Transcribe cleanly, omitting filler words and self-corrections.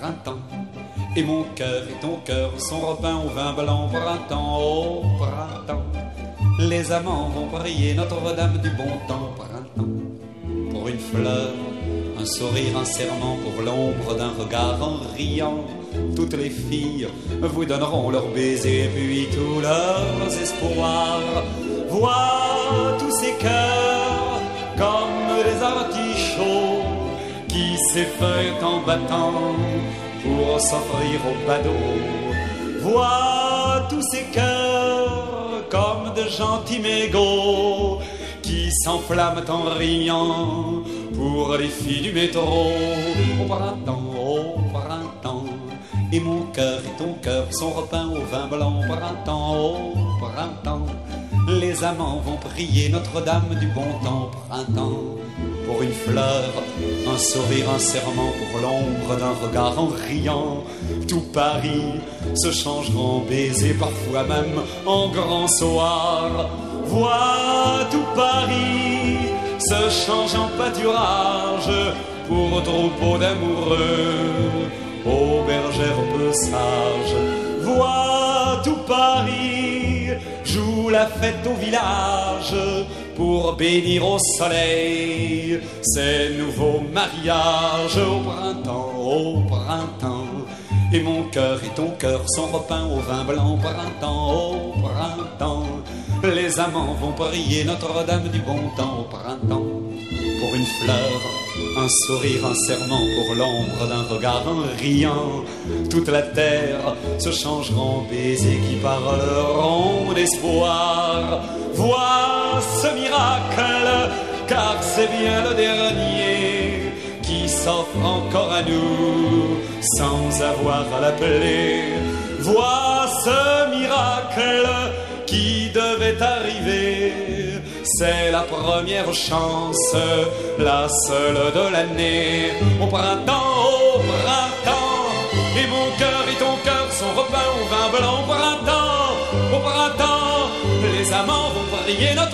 printemps. Et mon cœur et ton cœur sont repeints au vin blanc, printemps, oh printemps. Les amants vont prier Notre-Dame du bon temps, printemps. Pour une fleur, un sourire, un serment, pour l'ombre d'un regard en riant. Toutes les filles vous donneront leurs baisers et puis tous leurs espoirs. Vois tous ces cœurs comme des artichauts qui s'effeuillent en battant pour s'offrir au badaud. Vois tous ces cœurs comme de gentils mégots qui s'enflamment en riant pour les filles du métro. Au printemps, et mon cœur et ton cœur sont repeints au vin blanc, printemps, oh printemps. Les amants vont prier Notre-Dame du bon temps, printemps. Pour une fleur, un sourire, un serment, pour l'ombre d'un regard en riant. Tout Paris se changera en baiser, parfois même en grand soir. Vois tout Paris se change en pâturage pour troupeau d'amoureux, aux bergères peu sages. Vois tout Paris joue la fête au village pour bénir au soleil ces nouveaux mariages. Au printemps, et mon cœur et ton cœur sont repeints au vin blanc, printemps, au printemps. Les amants vont prier Notre-Dame du bon temps, au printemps. Pour une fleur, un sourire, un serment, pour l'ombre d'un regard en riant. Toute la terre se changera en baisers qui parleront d'espoir. Vois ce miracle, car c'est bien le dernier qui s'offre encore à nous sans avoir à l'appeler. Vois ce miracle qui devait arriver. C'est la première chance, la seule de l'année. Au printemps, et mon cœur et ton cœur sont repeints au vin blanc. Au printemps, les amants vont prier Notre